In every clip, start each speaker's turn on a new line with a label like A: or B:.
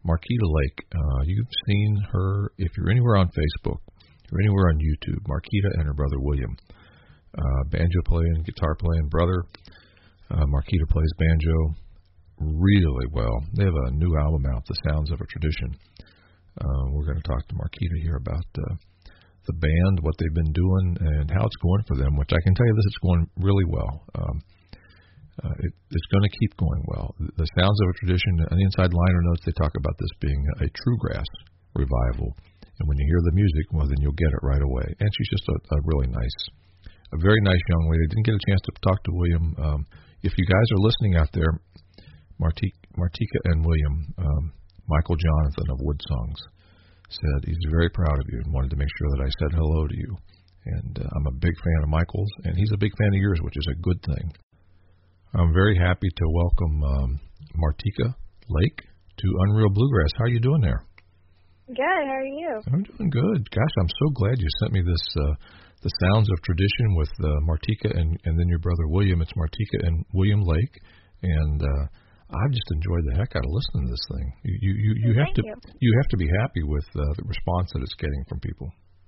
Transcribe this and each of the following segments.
A: Marquita Lake. You've seen her if you're anywhere on Facebook or anywhere on YouTube. Marquita and her brother William, banjo playing, guitar playing brother. Marquita plays banjo really well. They have a new album out, The Sounds of a Tradition. We're going to talk to Marquita here about the band, what they've been doing, and how it's going for them, which I can tell you this, it's going really well. It's going to keep going well. The Sounds of a Tradition, on the inside liner notes, they talk about this being a Truegrass revival. And when you hear the music, well, then you'll get it right away. And she's just a really nice, a very nice young lady. I didn't get a chance to talk to William. If you guys are listening out there, Martika and William, Michael Jonathan of Wood Songs, said he's very proud of you and wanted to make sure that I said hello to you. And I'm a big fan of Michael's, and he's a big fan of yours, which is a good thing. I'm very happy to welcome Martika Lake to Unreal Bluegrass. How are you doing there?
B: Good. How are you?
A: I'm doing good. Gosh, I'm so glad you sent me this, The Sounds of Tradition with Martika and then your brother William. It's Martika and William Lake, and I've just enjoyed the heck out of listening to this thing. You have to be happy with the response that it's getting from people.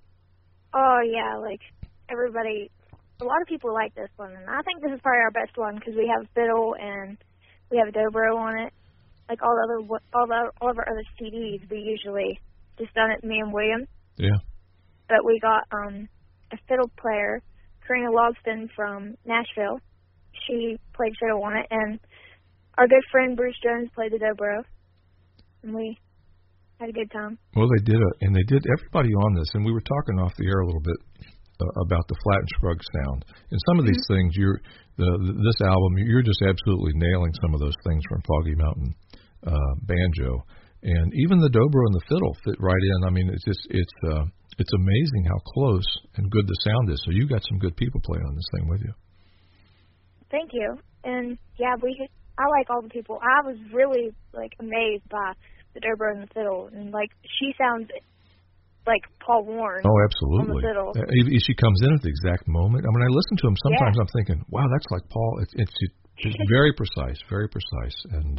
B: Oh yeah, like everybody, a lot of people like this one, and I think this is probably our best one because we have fiddle and we have a dobro on it. Like all of our other CDs, we usually just done it me and William.
A: Yeah.
B: But we got a fiddle player, Karina Logston from Nashville. She played fiddle on it, and our good friend Bruce Jones played the dobro, and we had a good time. Well,
A: they did everybody on this, and we were talking off the air a little bit about the Flat and Scruggs sound. And some of these things, this album, you're just absolutely nailing some of those things from Foggy Mountain banjo, and even the dobro and the fiddle fit right in. I mean, it's amazing how close and good the sound is. So you got some good people playing on this thing with you.
B: Thank you. And yeah, I like all the people. I was really amazed by the dobro and the fiddle, and she sounds like Paul Warren.
A: Oh, absolutely.
B: On the fiddle.
A: She comes in at the exact moment. I mean, I listen to him sometimes. Yeah. I'm thinking, wow, that's like Paul. It's very precise, and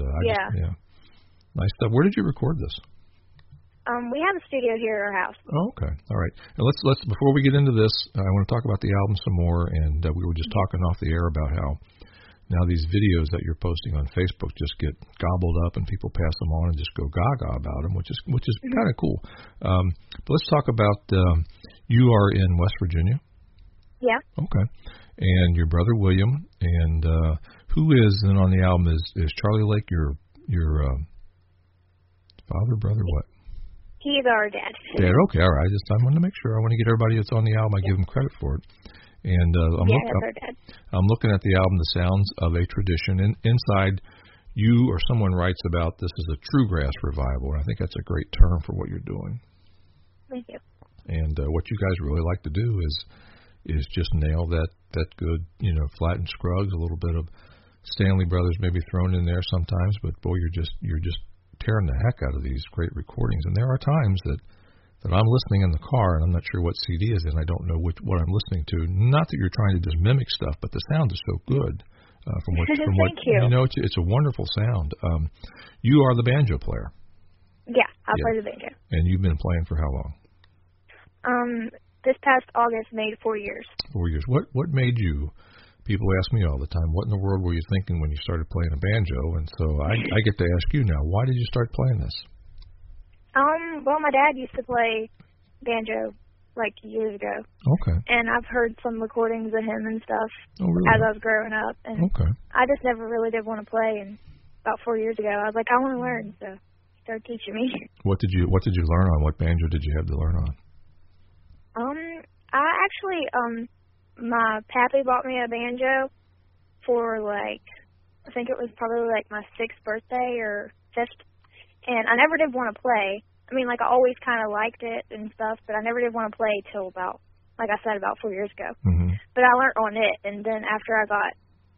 A: nice stuff. Where did you record this?
B: We have a studio here at our house.
A: Oh, okay, all right. And let's before we get into this, I want to talk about the album some more. And we were just talking off the air about how now these videos that you're posting on Facebook just get gobbled up, and people pass them on and just go gaga about them, which is kind of cool. But let's talk about you are in West Virginia.
B: Yeah.
A: Okay. And your brother William, and who is then on the album is Charlie Lake your father, brother, what?
B: He's our dad.
A: Dad, okay, all right. I wanted to make sure. I want to get everybody that's on the album, I give them credit for it. And I'm looking at the album, The Sounds of a Tradition, and inside you or someone writes about this is a Truegrass revival, and I think that's a great term for what you're doing.
B: Thank you.
A: And what you guys really like to do is just nail that good, Flat and Scruggs, a little bit of Stanley Brothers maybe thrown in there sometimes, but boy, you're just tearing the heck out of these great recordings. And there are times that I'm listening in the car and I'm not sure what CD is in. I don't know what I'm listening to. Not that you're trying to just mimic stuff, but the sound is so good.
B: Thank you.
A: It's a wonderful sound. You are the banjo player.
B: Yeah, I play the banjo.
A: And you've been playing for how long?
B: This past August made 4 years.
A: 4 years. What made you? People ask me all the time, what in the world were you thinking when you started playing a banjo? And so I get to ask you now, why did you start playing this?
B: Well, my dad used to play banjo years ago.
A: Okay.
B: And I've heard some recordings of him and stuff as I was growing up. And I just never really did want to play. And about 4 years ago, I was like, I want to learn. So he started teaching me. What did you
A: learn on? What banjo did you have to learn on?
B: I actually, my pappy bought me a banjo for I think it was probably my 6th birthday or 5th. And I never did want to play. I mean, I always kind of liked it and stuff, but I never did want to play till about 4 years ago.
A: Mm-hmm.
B: But I learned on it, and then after I got,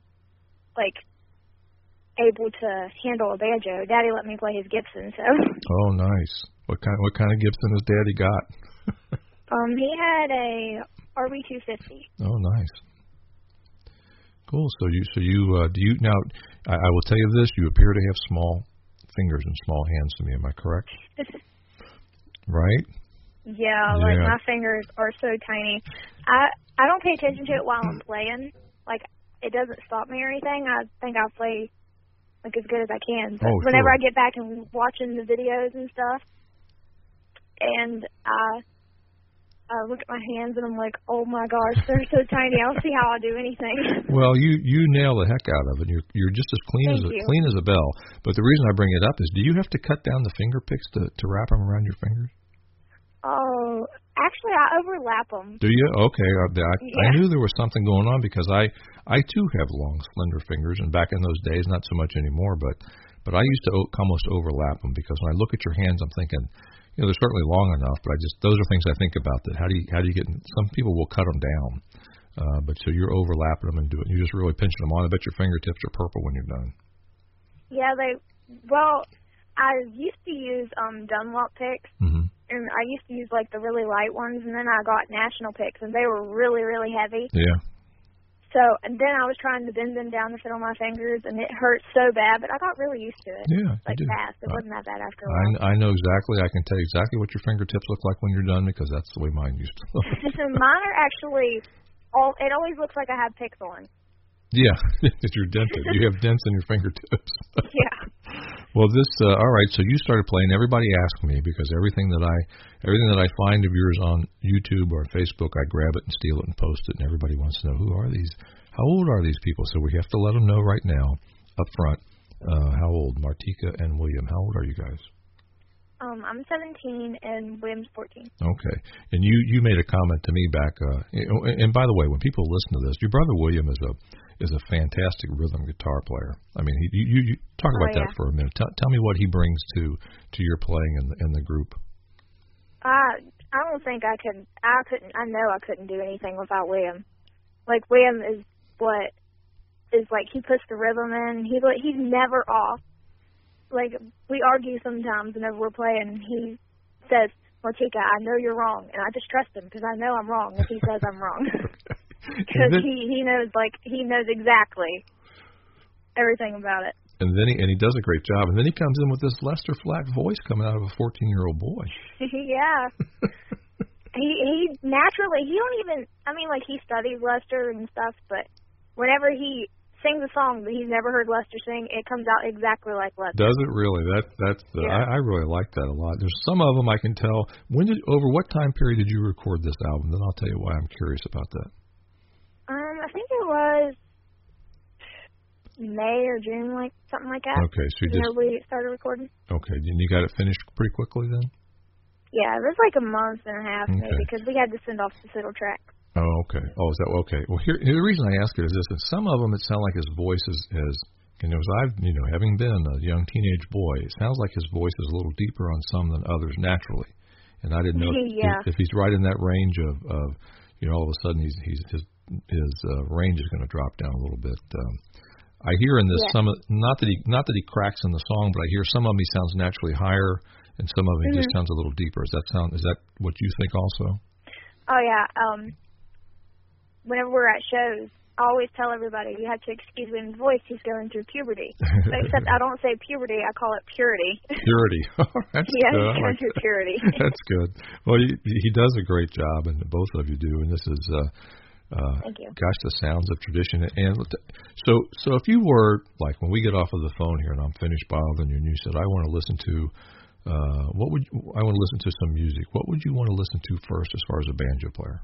B: able to handle a banjo, Daddy let me play his Gibson, so.
A: Oh, nice. What kind of Gibson has Daddy got?
B: He had a RB250.
A: Oh, nice. Cool. So you do you now? I will tell you this: you appear to have small fingers and small hands to me. Am I correct? Right?
B: Yeah, like my fingers are so tiny. I don't pay attention to it while I'm playing. Like, it doesn't stop me or anything. I think I play like as good as I can. But whenever I get back and watching the videos and stuff, and I look at my hands and I'm like, oh my gosh, they're so tiny. I don't see how I do anything.
A: Well, you nail the heck out of it. You're just as clean as a bell. But the reason I bring it up is, do you have to cut down the finger picks to wrap them around your fingers?
B: Oh, actually, I overlap them.
A: Do you? Okay. I knew there was something going on because I too have long, slender fingers, and back in those days, not so much anymore, but I used to almost overlap them because when I look at your hands, I'm thinking, they're certainly long enough, but those are things I think about. That how do you get? Some people will cut them down, but so you're overlapping them and you're just really pinching them on. I bet your fingertips are purple when you're done.
B: Yeah, I used to use Dunlop picks.
A: Mm-hmm.
B: And I used to use, like, the really light ones, and then I got National picks, and they were really, really heavy.
A: Yeah.
B: So, and then I was trying to bend them down to fit on my fingers, and it hurt so bad, but I got really used to it.
A: Yeah,
B: like, fast. It wasn't that bad after a while.
A: I know exactly. I can tell you exactly what your fingertips look like when you're done because that's the way mine used to look.
B: Mine are actually, it always looks like I have picks on.
A: Yeah, because you're dented. You have dents in your fingertips.
B: Yeah.
A: Well, all right, so you started playing. Everybody asked me because everything that I find of yours on YouTube or Facebook, I grab it and steal it and post it, and everybody wants to know, who are these? How old are these people? So we have to let them know right now up front how old. Martika and William, how old are you guys?
B: I'm 17 and William's 14.
A: Okay. And you made a comment to me back, and by the way, when people listen to this, your brother William is a fantastic rhythm guitar player. I mean, you talk about that for a minute. Tell me what he brings to your playing in the group.
B: I don't think I couldn't. I know I couldn't do anything without William. Like, William is like, he puts the rhythm in. He's never off. Like, we argue sometimes whenever we're playing. He says, Martika, I know you're wrong, and I just trust him because I know I'm wrong if he says I'm wrong. Because he knows exactly everything about it.
A: And then he does a great job. And then he comes in with this Lester Flack voice coming out of a 14-year-old boy.
B: Yeah. he naturally, he don't even, I mean, like, he studies Lester and stuff, but whenever he sings a song that he's never heard Lester sing, it comes out exactly like Lester.
A: Does it really? I really like that a lot. There's some of them I can tell. Over what time period did you record this album? Then I'll tell you why I'm curious about that.
B: I think it was May or June, like something like that.
A: Okay, so
B: we started recording.
A: Okay, and you got it finished pretty quickly then?
B: Yeah, it was like a month and a half maybe because we had to send off the fiddle track.
A: Oh, okay. Oh, is that okay? Well, here the reason I ask it is this: that some of them it sounds like his voice is having been a young teenage boy, it sounds like his voice is a little deeper on some than others naturally, and I didn't know if he's right in that range of all of a sudden his range is going to drop down a little bit. I hear in this not that he cracks in the song, but I hear some of them he sounds naturally higher, and some of them he just sounds a little deeper. Is that what you think also?
B: Oh yeah. Whenever we're at shows, I always tell everybody you have to excuse William's voice. He's going through puberty. Except I don't say puberty. I call it purity.
A: Purity. That's
B: yeah,
A: good.
B: he's going through purity.
A: That's good. Well, he does a great job, and both of you do. And this is.
B: Thank you.
A: Gosh, the sounds of tradition. And so if you were, like, when we get off of the phone here and I'm finished bothering you and you said, I want to listen to I want to listen to some music, what would you want to listen to first as far as a banjo player?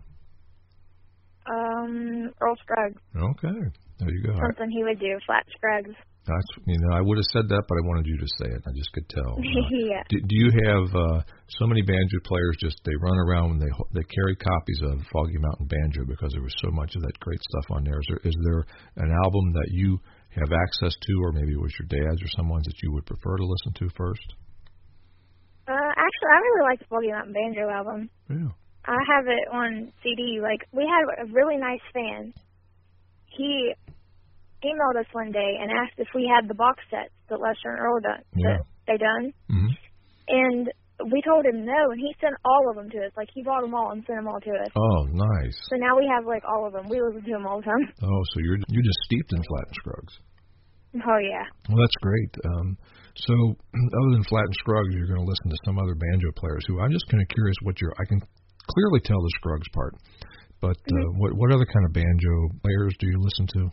B: Earl Scruggs.
A: Okay. There you go.
B: Something he would do, flat Scruggs.
A: That's, I would have said that, but I wanted you to say it. I just could tell.
B: Yeah.
A: Do you have so many banjo players? Just they run around and they carry copies of Foggy Mountain Banjo because there was so much of that great stuff on there. Is there an album that you have access to, or maybe it was your dad's or someone's that you would prefer to listen to first?
B: Actually, I really like the Foggy Mountain Banjo album.
A: Yeah.
B: I have it on CD. Like, we had a really nice fan. He emailed us one day and asked if we had the box sets that Lester and Earl done.
A: Mm-hmm.
B: And we told him no, and he sent all of them to us. Like, he bought them all and sent them all to us.
A: Oh, nice.
B: So now we have, like, all of them. We listen to them all the time.
A: Oh, so you're just steeped in Flat and Scruggs.
B: Oh, yeah.
A: Well, that's great. So other than Flatt and Scruggs, you're going to listen to some other banjo players who I'm just kind of curious I can clearly tell the Scruggs part, but what other kind of banjo players do you listen to?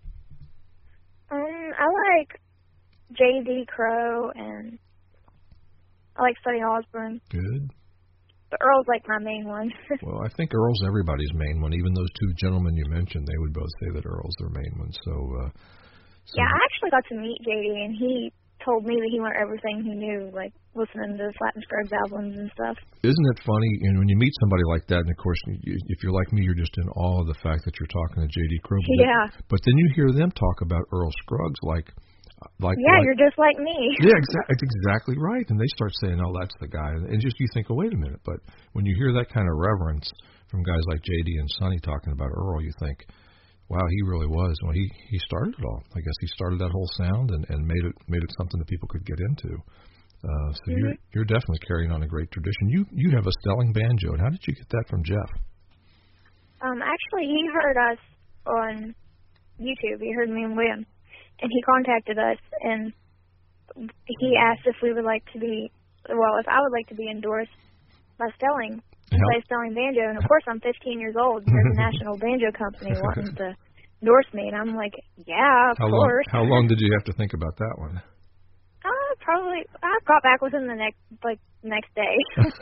B: I like J.D. Crowe, and I like Sonny Osborne.
A: Good.
B: But Earl's like my main one.
A: Well, I think Earl's everybody's main one. Even those two gentlemen you mentioned, they would both say that Earl's their main one. So
B: yeah, I actually got to meet J.D., and he told me that he learned everything he knew, like listening to Flatt and Scruggs albums and stuff.
A: Isn't it funny? And when you meet somebody like that, and of course, if you're like me, you're just in awe of the fact that you're talking to J.D. Crowe.
B: Yeah.
A: But then you hear them talk about Earl Scruggs like
B: you're just like me.
A: Yeah, it's exactly right. And they start saying, "Oh, that's the guy," and just you think, "Oh, wait a minute." But when you hear that kind of reverence from guys like J.D. and Sonny talking about Earl, you think, wow, he really was. Well, he started it all. I guess he started that whole sound and made it something that people could get into. So you're definitely carrying on a great tradition. You have a Stelling banjo, and how did you get that from Jeff?
B: Actually, he heard us on YouTube. He heard me and William, and he contacted us, and he asked if we would like to be, if I would like to be endorsed by Stelling. Play Stelling banjo, and of course I'm 15 years old. There's a national banjo company wanting to endorse me, and I'm like, yeah, of course.
A: How long did you have to think about that one?
B: Probably I got back within the next day.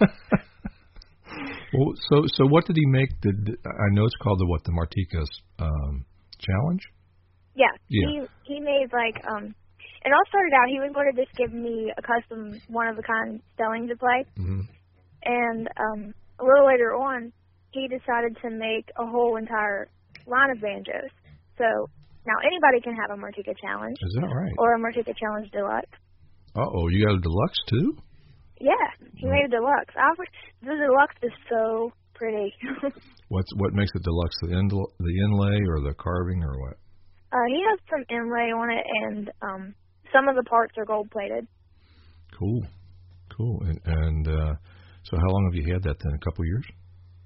A: Well, so what did he make? I know it's called the Martika's challenge.
B: Yeah. He made it all started out. He was going to just give me a custom one of a kind Stelling to play, and a little later on, he decided to make a whole entire line of banjos. So now anybody can have a Martika Challenge.
A: Is that right?
B: Or a Martika Challenge Deluxe.
A: Uh-oh, you got a deluxe too?
B: Yeah, he made a deluxe. The deluxe is so pretty.
A: What makes it deluxe? The inlay or the carving or what?
B: He has some inlay on it, and some of the parts are gold plated.
A: Cool. And so how long have you had that then? A couple years?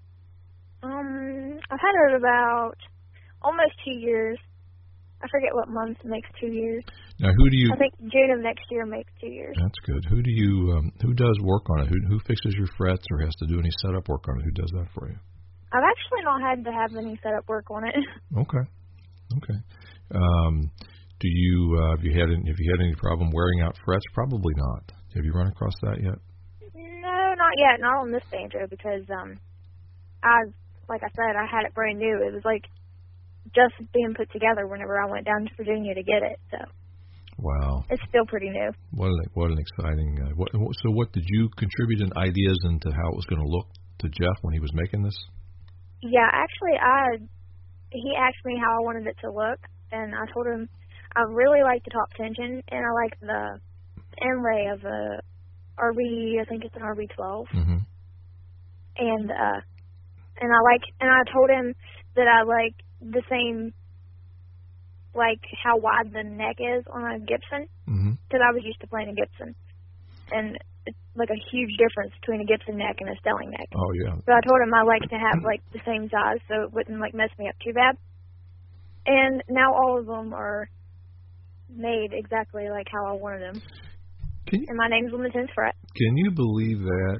B: I've had it about almost 2 years. I forget what month makes 2 years.
A: Now, I
B: think June of next year makes 2 years.
A: That's good. Who does work on it? Who fixes your frets or has to do any setup work on it? Who does that for you?
B: I've actually not had to have any setup work on it.
A: Okay. Do you have you had any problem wearing out frets? Probably not. Have you run across that yet?
B: No, not yet. Not on this banjo because like I said, I had it brand new. It was like just being put together whenever I went down to Virginia to get it. So.
A: Wow.
B: It's still pretty new.
A: What an exciting. So what did you contribute in ideas into how it was going to look to Jeff when he was making this?
B: Yeah, actually, he asked me how I wanted it to look, and I told him I really like the top tension, and I like the inlay of a RB. I think it's an RB12.
A: Mm-hmm.
B: And I told him that I like the same, like how wide the neck is on a Gibson, because I was used to playing a Gibson, and it's like a huge difference between a Gibson neck and a Stelling neck.
A: Oh yeah.
B: So I told him I like to have like the same size, so it wouldn't like mess me up too bad. And now all of them are made exactly like how I wanted them. And my name's on the 10th fret.
A: Can you believe that?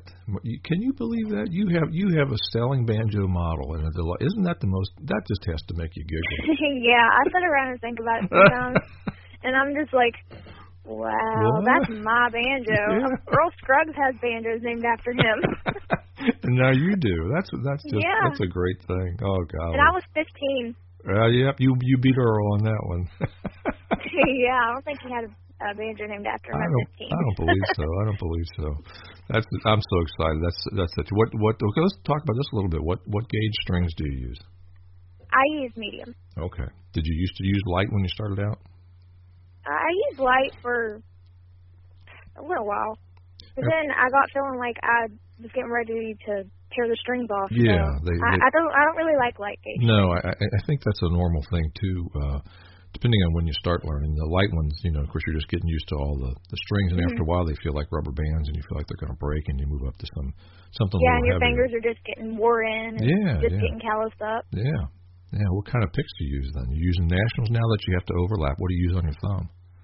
A: You have a Stelling banjo model, and isn't that the most? That just has to make you giggle.
B: Yeah, I sit around and think about it sometimes, and I'm just like, wow, that's my banjo. Yeah. Earl Scruggs has banjos named after him.
A: And now you do. That's a great thing. Oh God.
B: And I was 15.
A: Yep, you beat Earl on that one.
B: Yeah, I don't think he had a banjo named after him at 15.
A: I don't believe so. I'm so excited. That's such. Okay, let's talk about this a little bit. What gauge strings do you use?
B: I use medium.
A: Okay. Did you used to use light when you started out?
B: I used light for a little while, but then I got feeling like I was getting ready to tear the strings off.
A: Yeah,
B: so I don't really like light gauge.
A: No, I think that's a normal thing too. Depending on when you start learning, the light ones, of course, you're just getting used to all the strings, and after a while, they feel like rubber bands, and you feel like they're going to break, and you move up to something.
B: Yeah,
A: a little
B: and your
A: heavier.
B: Fingers are just getting wore in, and getting calloused up.
A: Yeah. What kind of picks do you use then? You're using nationals now that you have to overlap. What do you use on your thumb?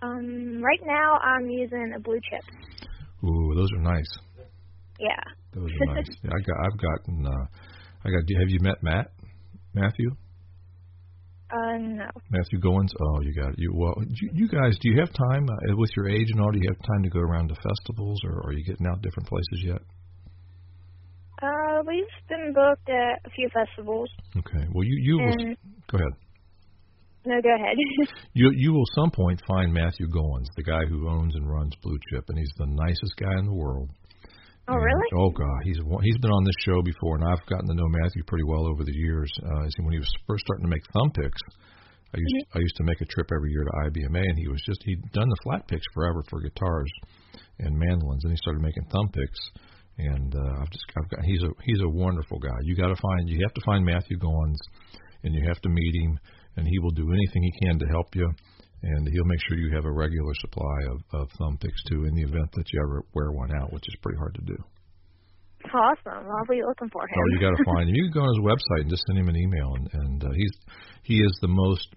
B: Right now I'm using a blue chip.
A: Ooh, those are nice.
B: Yeah.
A: Those are nice. Yeah, have you met Matthew?
B: No.
A: Matthew Goins? Oh, you got it. You guys, do you have time, with your age and all, do you have time to go around to festivals, or are you getting out different places yet?
B: We've been booked at a few festivals.
A: Okay. Well, you will, go ahead.
B: No, go ahead.
A: You will some point find Matthew Goins, the guy who owns and runs Blue Chip, and he's the nicest guy in the world.
B: Oh, really?
A: Oh, God. He's been on this show before, and I've gotten to know Matthew pretty well over the years. When he was first starting to make thumb picks, I used to make a trip every year to IBMA, and he'd done the flat picks forever for guitars and mandolins, and he started making thumb picks. And he's a wonderful guy. You have to find Matthew Goins, and you have to meet him, and he will do anything he can to help you. And he'll make sure you have a regular supply of thumb picks, too, in the event that you ever wear one out, which is pretty hard to do.
B: Awesome. I'll be looking for him.
A: Oh, you got to find him. You can go on his website and just send him an email. And he is the most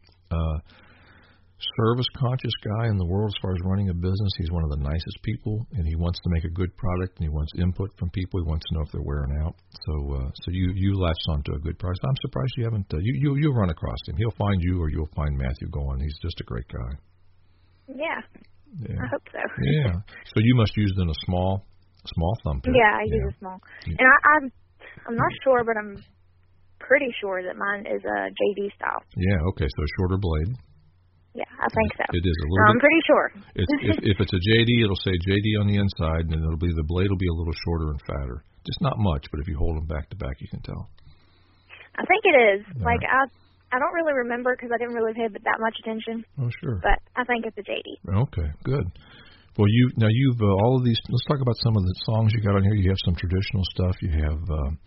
A: service-conscious guy in the world as far as running a business. He's one of the nicest people, and he wants to make a good product, and he wants input from people. He wants to know if they're wearing out. So you latched onto a good price. I'm surprised you haven't. You'll run across him. He'll find you, or you'll find Matthew Goins. He's just a great guy.
B: Yeah. I hope so.
A: Yeah. So you must use then a small thumb pick.
B: Yeah, I use a small. Yeah. And I'm not sure, but I'm pretty sure that mine is a JD style.
A: Yeah. Okay. So a shorter blade.
B: Yeah, I think so.
A: It is a little.
B: I'm pretty sure.
A: If it's a JD, it'll say JD on the inside, and then the blade will be a little shorter and fatter. Just not much, but if you hold them back to back, you can tell.
B: I think it is. Right. I don't really remember because I didn't really pay that much attention.
A: Oh, sure.
B: But I think it's a JD.
A: Okay, good. Well, you've all of these. Let's talk about some of the songs you got on here. You have some traditional stuff. You have.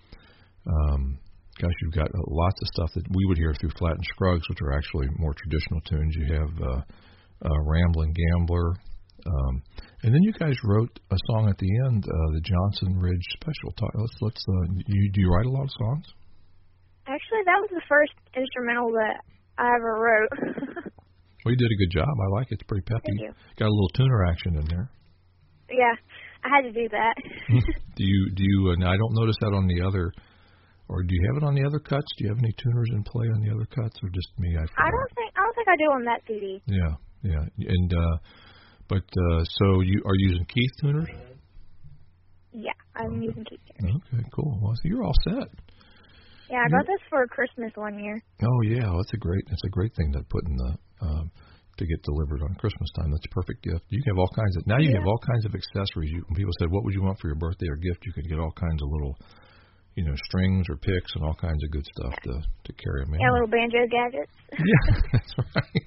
A: Gosh, you've got lots of stuff that we would hear through Flatt and Scruggs, which are actually more traditional tunes. You have Ramblin' Gambler. And then you guys wrote a song at the end, the Johnson Ridge Special. Do you write a lot of songs?
B: Actually, that was the first instrumental that I ever wrote.
A: Well, you did a good job. I like it. It's pretty peppy.
B: Thank you.
A: Got a little tuner action in there.
B: Yeah, I had to do that.
A: Do you? Now I don't notice that on the other. Or do you have it on the other cuts? Do you have any tuners in play on the other cuts, or just me? I don't
B: think I do on that CD.
A: Yeah. And so you are using Keith tuners?
B: Yeah, I'm using Keith tuners.
A: Okay, cool. Well, so you're all set.
B: Yeah, I got this for Christmas one year.
A: Oh yeah, that's a great thing to put in the to get delivered on Christmas time. That's a perfect gift. You can have all kinds of you have all kinds of accessories. When people said, "What would you want for your birthday or gift?" You could get all kinds of little. Strings or picks and all kinds of good stuff to carry them in.
B: Yeah, little banjo gadgets.
A: Yeah, that's right.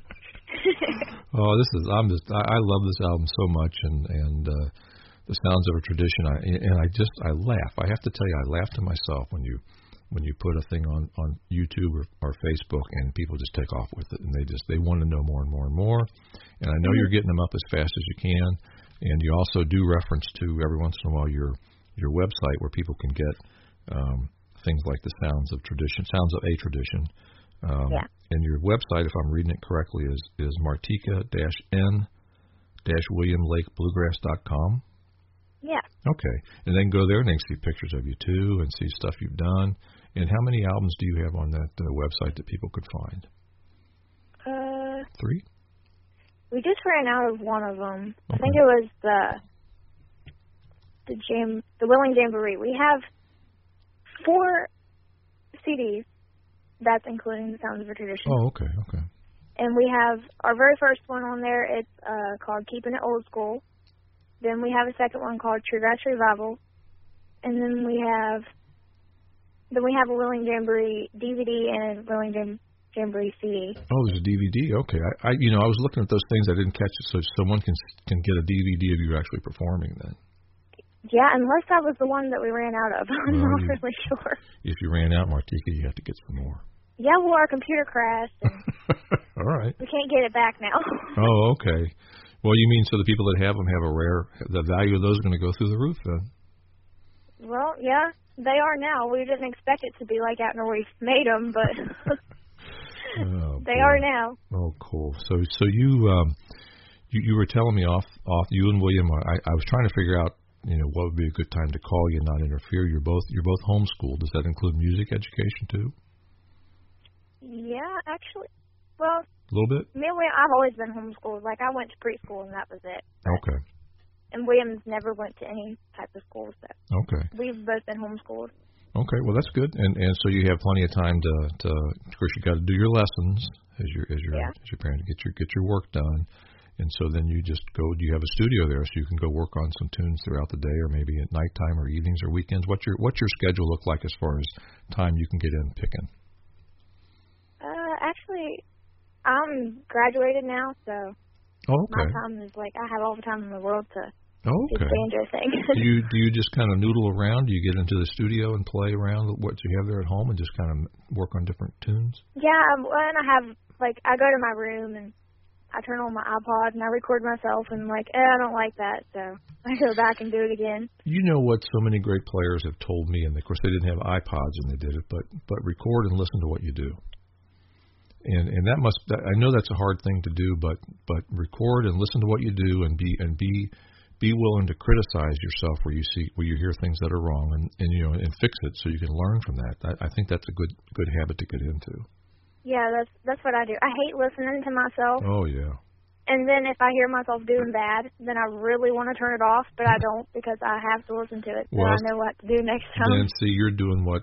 A: I love this album so much, and the Sounds of a Tradition. I laugh. I have to tell you, I laugh to myself when you put a thing on YouTube or Facebook and people just take off with it, and they want to know more and more and more. And I know you're getting them up as fast as you can, and you also do reference to every once in a while your website where people can get things like the Sounds of a Tradition. And your website, if I'm reading it correctly, is martika-n-williamlakebluegrass.com.
B: Yeah.
A: Okay. And then go there and they can see pictures of you too and see stuff you've done. And how many albums do you have on that website that people could find? 3?
B: We just ran out of one of them. Okay. I think it was the Willing Jamboree. We have 4 CDs. That's including the Sounds of a Tradition.
A: Oh, okay.
B: And we have our very first one on there. It's called Keeping It Old School. Then we have a second one called True Grass Revival. And then we have a Willing Jamboree DVD and Willing Jamboree CD.
A: Oh, there's a DVD. Okay. I was looking at those things. I didn't catch it. So someone can get a DVD of you actually performing then.
B: Yeah, unless that was the one that we ran out of. I'm not really sure.
A: If you ran out, Martika, you have to get some more.
B: Yeah, well, our computer crashed. And
A: all right.
B: We can't get it back now.
A: Oh, okay. Well, you mean so the people that have them have the value of those are going to go through the roof then?
B: Well, yeah, they are now. We didn't expect it to be like that when we made them, but they are now.
A: Oh, cool. So you You were telling me off you and William. I was trying to figure out what would be a good time to call you and not interfere. You're both homeschooled. Does that include music education too?
B: Yeah, actually, well,
A: a little bit.
B: Me and William, I've always been homeschooled. Like I went to preschool and that was it.
A: Okay.
B: And William's never went to any type of school, so
A: okay.
B: We've both been homeschooled.
A: Okay, well that's good, and so you have plenty of time to of course you got to do your lessons as your parent, get your work done, and so then you just go. Do you have a studio there so you can go work on some tunes throughout the day, or maybe at nighttime or evenings or weekends? What's your schedule look like as far as time you can get in picking?
B: Actually, I'm graduated now, so
A: okay.
B: My time is like I have all the time in the world to.
A: Okay.
B: Banjo thing.
A: do you just kind of noodle around? Do you get into the studio and play around with what you have there at home and just kind of work on different tunes?
B: Yeah, and I go to my room and I turn on my iPod and I record myself and I don't like that, so I go back and do it again.
A: You know what so many great players have told me, and of course they didn't have iPods when they did it, but record and listen to what you do. And I know that's a hard thing to do, but record and listen to what you do and be willing to criticize yourself where you hear things that are wrong and fix it so you can learn from that. I think that's a good habit to get into.
B: Yeah, that's what I do. I hate listening to myself.
A: Oh yeah.
B: And then if I hear myself doing bad, then I really want to turn it off, but I don't because I have to listen to it so I know what to do next time.
A: Then see, you're doing what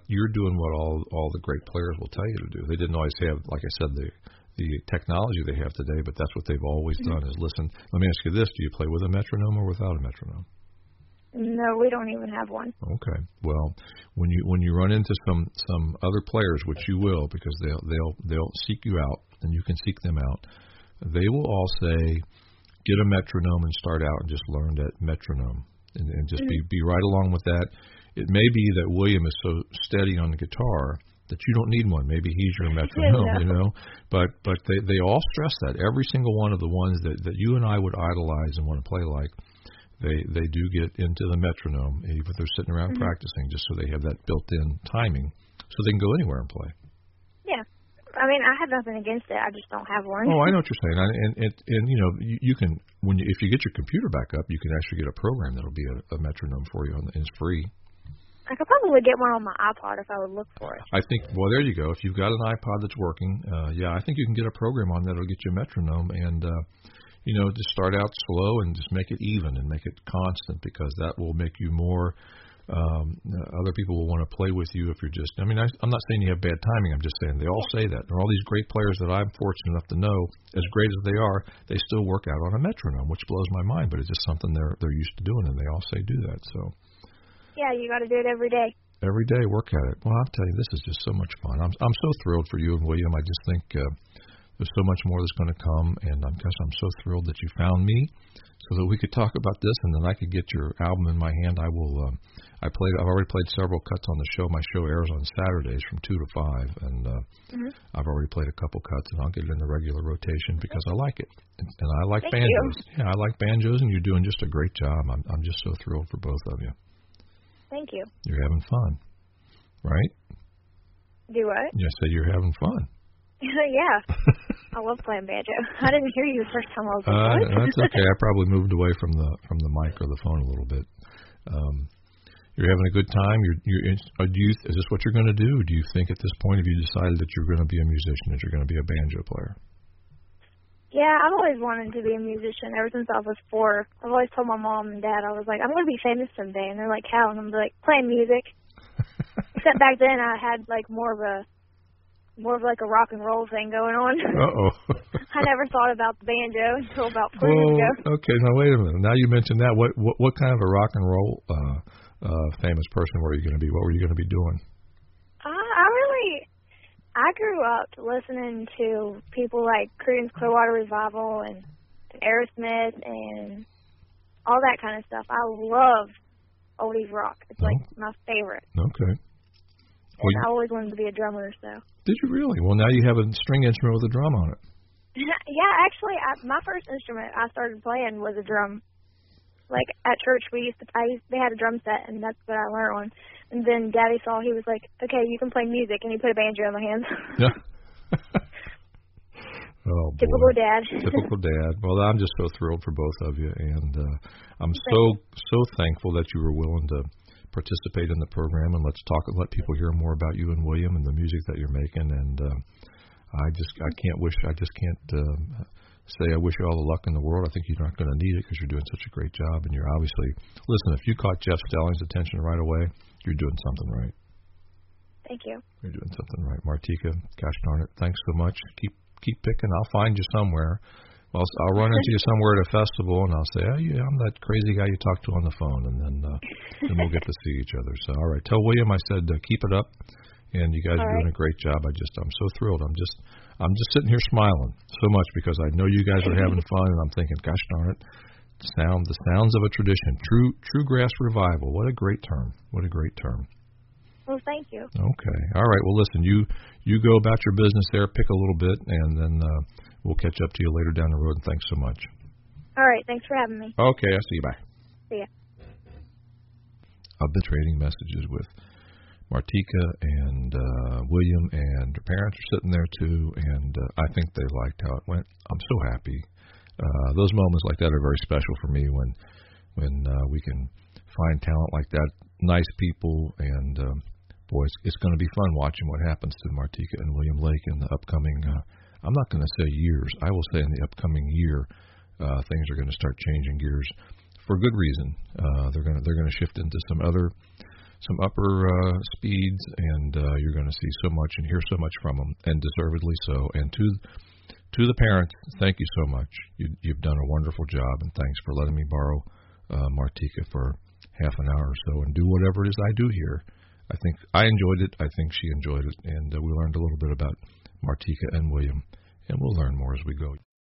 A: all the great players will tell you to do. They didn't always have, like I said, the technology they have today, but that's what they've always done is listen. Let me ask you this: do you play with a metronome or without a metronome?
B: No, we don't even have one.
A: Okay. Well, when you run into some other players, which you will, because they'll seek you out and you can seek them out, they will all say, get a metronome and start out and just learn that metronome and just be right along with that. It may be that William is so steady on the guitar that you don't need one. Maybe he's your metronome, But they all stress that. Every single one of the ones that you and I would idolize and want to play like, they do get into the metronome, even if they're sitting around practicing, just so they have that built-in timing, so they can go anywhere and play.
B: Yeah. I mean, I have nothing against it. I just don't have one.
A: Oh, I know what you're saying. And you can, if you get your computer back up, you can actually get a program that'll be a metronome for you, and it's free.
B: I could probably get one on my iPod if I would look for it.
A: I think, well, there you go. If you've got an iPod that's working, I think you can get a program on that'll get you a metronome and, just start out slow and just make it even and make it constant, because that will make you more, other people will want to play with you if you're just, I'm not saying you have bad timing. I'm just saying they all say that. And all these great players that I'm fortunate enough to know, as great as they are, they still work out on a metronome, which blows my mind, but it's just something they're used to doing, and they all say do that, so.
B: Yeah, you got to do it every day.
A: Every day, work at it. Well, I'll tell you, this is just so much fun. I'm so thrilled for you and William. I just think there's so much more that's going to come, and I'm so thrilled that you found me so that we could talk about this, and then I could get your album in my hand. I will. I've already played several cuts on the show. My show airs on Saturdays from 2 to 5, and I've already played a couple cuts, and I'll get it in the regular rotation because I like it, and I like
B: Thank
A: banjos.
B: You.
A: Yeah, I like banjos, and you're doing just a great job. I'm just so thrilled for both of you.
B: Thank you.
A: You're having fun, right?
B: Do what?
A: You said you're having fun.
B: Yeah. I love playing banjo. I didn't hear you the first time I was like, what?
A: That's okay. I probably moved away from the mic or the phone a little bit. You're having a good time. Is this what you're going to do? Do you think at this point have you decided that you're going to be a musician, that you're going to be a banjo player?
B: Yeah, I've always wanted to be a musician ever since I was 4. I've always told my mom and dad, I was like, I'm going to be famous someday. And they're like, how? And I'm like, playing music. Except back then I had more of a rock and roll thing going on.
A: Uh-oh.
B: I never thought about the banjo until about 4 years ago.
A: Okay, now wait a minute. Now you mentioned that. What kind of a rock and roll famous person were you going to be? What were you going to be doing?
B: I grew up listening to people like Creedence Clearwater Revival and Aerosmith and all that kind of stuff. I love oldies rock. It's my favorite.
A: Okay.
B: And I always wanted to be a drummer, so.
A: Did you really? Well, now you have a string instrument with a drum on it.
B: Yeah, actually, my first instrument I started playing was a drum. Like at church, they had a drum set, and that's what I learned on. And then Daddy saw, he was like, "Okay, you can play music," and he put a banjo in my hands.
A: Yeah. Oh, boy.
B: Typical dad.
A: Typical dad. Well, I'm just so thrilled for both of you, and I'm so thankful that you were willing to participate in the program, and let's talk and let people hear more about you and William and the music that you're making. And I just can't say I wish you all the luck in the world. I think you're not going to need it because you're doing such a great job, and you're obviously, listen, if you caught Jeff Stelling's attention right away, you're doing something right.
B: Thank you.
A: You're doing something right. Martika, gosh darn it, thanks so much. Keep picking. I'll find you somewhere. I'll run into you somewhere at a festival, and I'll say, oh, yeah, I'm that crazy guy you talked to on the phone, and then we'll get to see each other. So, all right, tell William I said keep it up, and you guys are doing a great job. I'm so thrilled. I'm just sitting here smiling so much because I know you guys are having fun, and I'm thinking, gosh darn it, the sounds of a tradition, true grass revival. What a great term. What a great term.
B: Well, thank you.
A: Okay. All right. Well, listen, you go about your business there, pick a little bit, and then we'll catch up to you later down the road, and thanks so much.
B: All right. Thanks for having me.
A: Okay. I'll see you. Bye.
B: See ya.
A: I've been trading messages with Martika and William, and their parents are sitting there too, and I think they liked how it went. I'm so happy. Those moments like that are very special for me when we can find talent like that, nice people, and boy, it's going to be fun watching what happens to Martika and William Lake in the upcoming, I'm not going to say years, I will say in the upcoming year, things are going to start changing gears for good reason. They're going to shift into some upper speeds, and you're going to see so much and hear so much from them, and deservedly so. And to the parents, thank you so much. You've done a wonderful job, and thanks for letting me borrow Martika for half an hour or so and do whatever it is I do here. I think I enjoyed it. I think she enjoyed it, and we learned a little bit about Martika and William, and we'll learn more as we go.